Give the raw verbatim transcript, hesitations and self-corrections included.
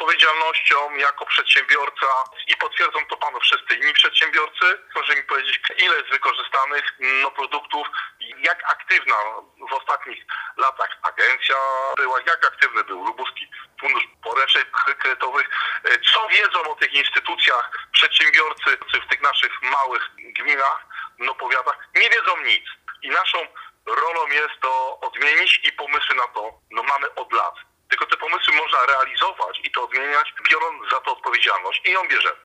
odpowiedzialnością jako przedsiębiorca i potwierdzą to panu wszyscy inni przedsiębiorcy. Proszę mi powiedzieć, ile jest wykorzystanych no, produktów, jak aktywna w ostatnich latach agencja była, jak aktywny był Lubuski Fundusz Poręczeń Kredytowych, co wiedzą o tych instytucjach przedsiębiorcy w tych naszych małych gminach, no powiatach, nie wiedzą nic. I naszą rolą jest to odmienić i pomysły na to no mamy od lat. Tylko te pomysły można realizować i to odmieniać, biorąc za to odpowiedzialność i ją bierzemy.